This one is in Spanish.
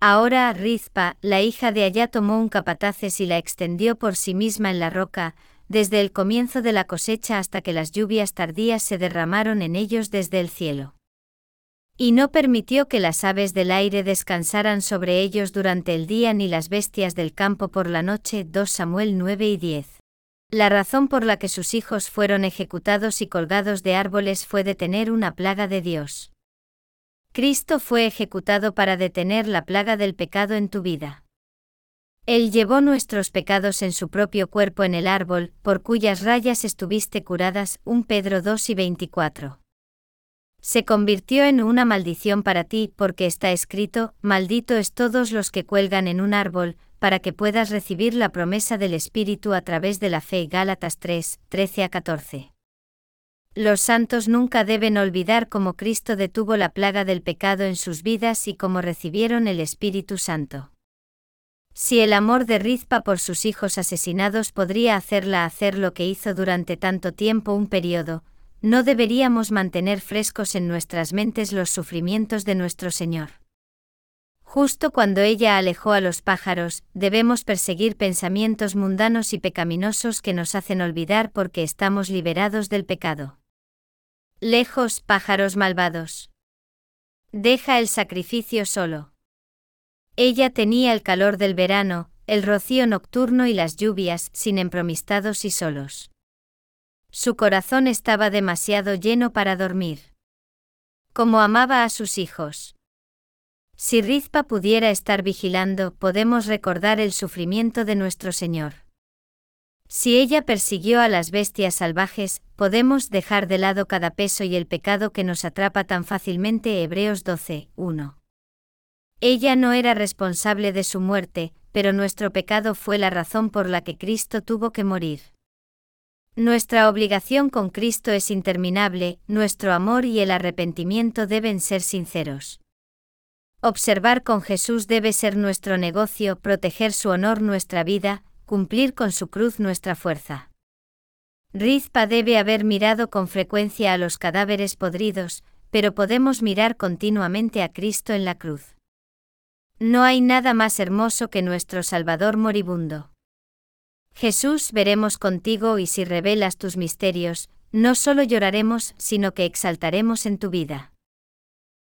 Ahora Rizpa, la hija de Ayá, tomó un capataces y la extendió por sí misma en la roca, desde el comienzo de la cosecha hasta que las lluvias tardías se derramaron en ellos desde el cielo. Y no permitió que las aves del aire descansaran sobre ellos durante el día ni las bestias del campo por la noche. 2 Samuel 9 y 10. La razón por la que sus hijos fueron ejecutados y colgados de árboles fue detener una plaga de Dios. Cristo fue ejecutado para detener la plaga del pecado en tu vida. Él llevó nuestros pecados en su propio cuerpo en el árbol, por cuyas rayas estuviste curadas. 1 Pedro 2 y 24. Se convirtió en una maldición para ti, porque está escrito: maldito es todos los que cuelgan en un árbol, para que puedas recibir la promesa del Espíritu a través de la fe. Gálatas 3, 13 a 14. Los santos nunca deben olvidar cómo Cristo detuvo la plaga del pecado en sus vidas y cómo recibieron el Espíritu Santo. Si el amor de Rizpa por sus hijos asesinados podría hacerla hacer lo que hizo durante tanto tiempo, un periodo, no deberíamos mantener frescos en nuestras mentes los sufrimientos de nuestro Señor. Justo cuando ella alejó a los pájaros, debemos perseguir pensamientos mundanos y pecaminosos que nos hacen olvidar porque estamos liberados del pecado. Lejos, pájaros malvados. Deja el sacrificio solo. Ella tenía el calor del verano, el rocío nocturno y las lluvias, sin empromistados y solos. Su corazón estaba demasiado lleno para dormir. Como amaba a sus hijos. Si Rizpa pudiera estar vigilando, podemos recordar el sufrimiento de nuestro Señor. Si ella persiguió a las bestias salvajes, podemos dejar de lado cada peso y el pecado que nos atrapa tan fácilmente. Hebreos 12, 1. Ella no era responsable de su muerte, pero nuestro pecado fue la razón por la que Cristo tuvo que morir. Nuestra obligación con Cristo es interminable, nuestro amor y el arrepentimiento deben ser sinceros. Observar con Jesús debe ser nuestro negocio, proteger su honor nuestra vida, cumplir con su cruz nuestra fuerza. Rizpa debe haber mirado con frecuencia a los cadáveres podridos, pero podemos mirar continuamente a Cristo en la cruz. No hay nada más hermoso que nuestro Salvador moribundo. Jesús, veremos contigo y si revelas tus misterios, no solo lloraremos, sino que exaltaremos en tu vida.